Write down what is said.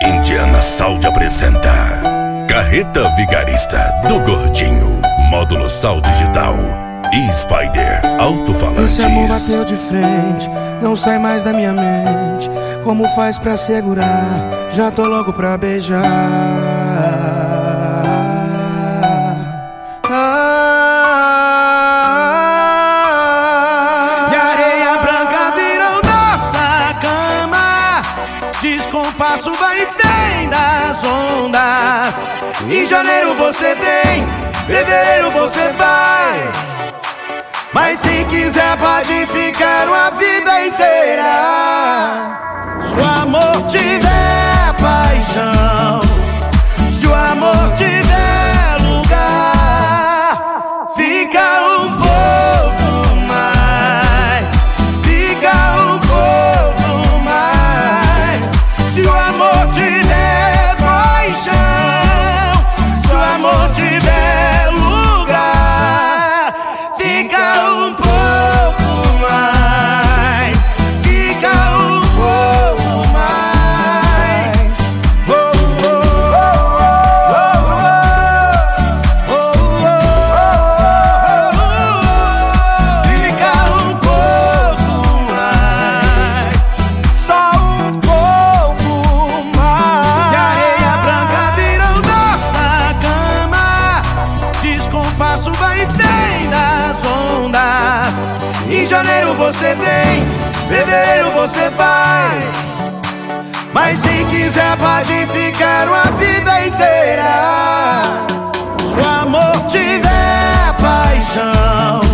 Indiana Sound apresenta Carreta Vigarista do Gordinho, Módulo Sound Digital e Spider Alto-Falantes. Esse amor bateu de frente, não sai mais da minha mente. Como faz pra segurar? Já tô louco pra beijar. E a areia branca virou nossa cama. Descompasso vai e vem das ondas. Em janeiro você vem, fevereiro você vai. Mas se quiser pode ficar uma vida inteira. Se o amor tiver paixão, se o amor tiver lugar, fica um pouco mais, fica um pouco mais. Se o amor tiver paixão, se o amor tiver lugar, fica um pouco mais, fica um pouco mais. Oh, oh, oh, oh, oh, oh. Fica um pouco mais, só um pouco mais. E a areia branca virou nossa cama. Descompasso vai e vem das ondas. Em janeiro você vem, fevereiro você vai. Mas se quiser pode ficar uma vida inteira. Se o amor tiver paixão,